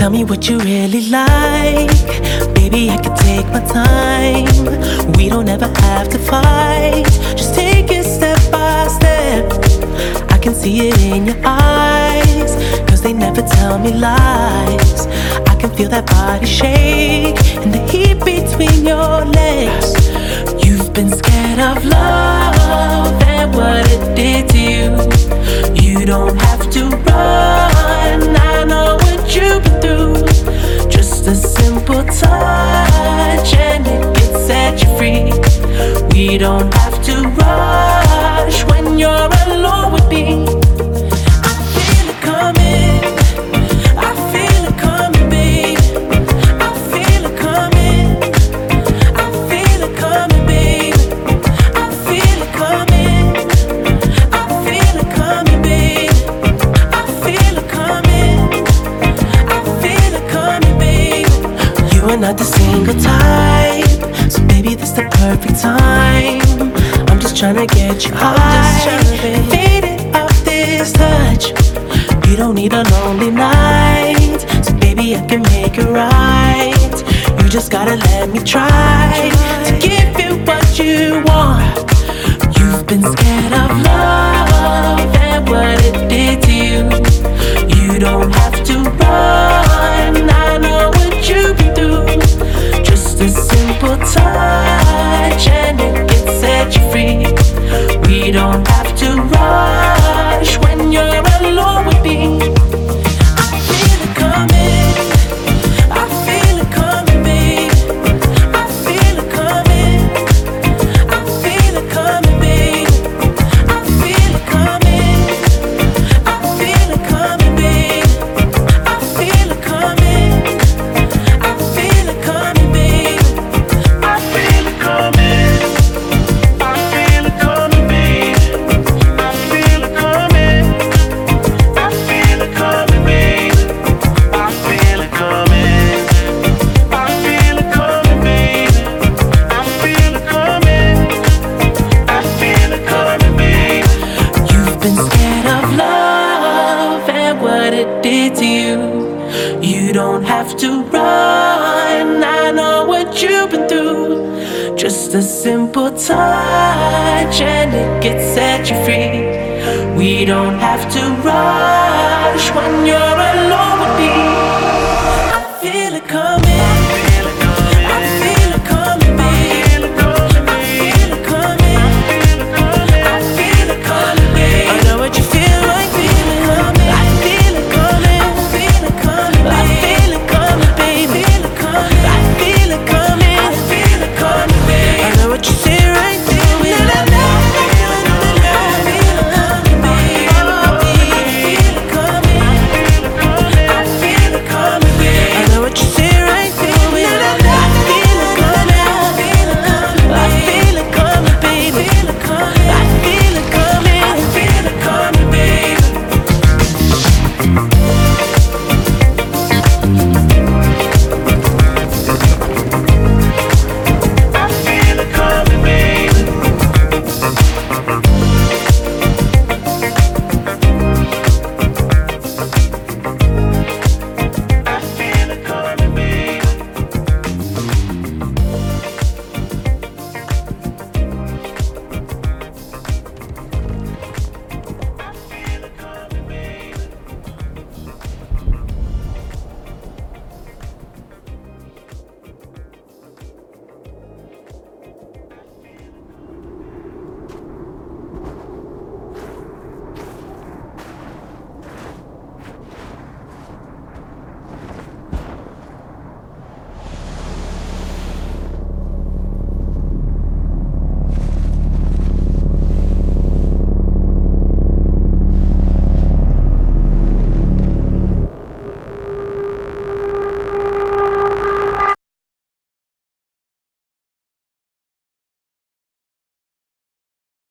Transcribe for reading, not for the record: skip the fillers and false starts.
Tell me what you really like. Baby, I can take my time. We don't ever have to fight. Just take it step by step. I can see it in your eyes, 'cause they never tell me lies. I can feel that body shake and the heat between your legs. You've been scared of love and what it did to you. You don't have to run, I know what you've been through. Just a simple touch and it can set you free. We don't have to rush when you're alone with me. I feel it coming, I feel it coming, babe. I feel it coming, I feel it coming, babe. I feel it coming, I feel it coming, babe. I feel it coming, I feel it coming, babe. You are not the single type, so baby, this the perfect time. I'm just tryna get you high, faded off this touch. You don't need a lonely night, so baby, I can make it right. You just gotta let me try to give you what you want. You've been scared of love and what it did to you. You don't have to run, I know what you've been through. Just a simple touch and it can set you free. We don't have to rush when you're alone with me. I feel it coming, I feel it coming, babe. I feel it coming, I feel it coming, babe. I feel it coming, I feel it coming, babe. I feel it coming, I feel it coming, babe. I feel it coming, I feel it coming, babe. I feel it coming, I feel it coming, babe. I feel it coming, I feel it coming, babe. I feel it coming, I feel it coming, babe. You've been scared of love and what it did to you. You don't have to run, I know what you've been through. Just a simple touch and it can set you free. We don't have to rush when you're alone with me.